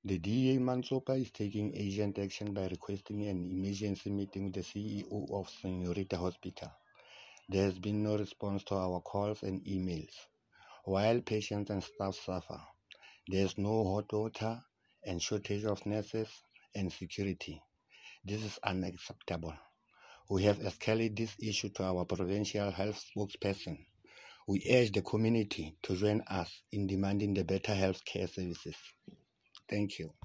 The DA Mantsopa is taking urgent action by requesting an emergency meeting with the CEO of Señorita Hospital. There has been no response to our calls and emails. While patients and staff suffer, there is no hot water and shortage of nurses and security. This is unacceptable. We have escalated this issue to our provincial health spokesperson. We urge the community to join us in demanding the better health care services. Thank you.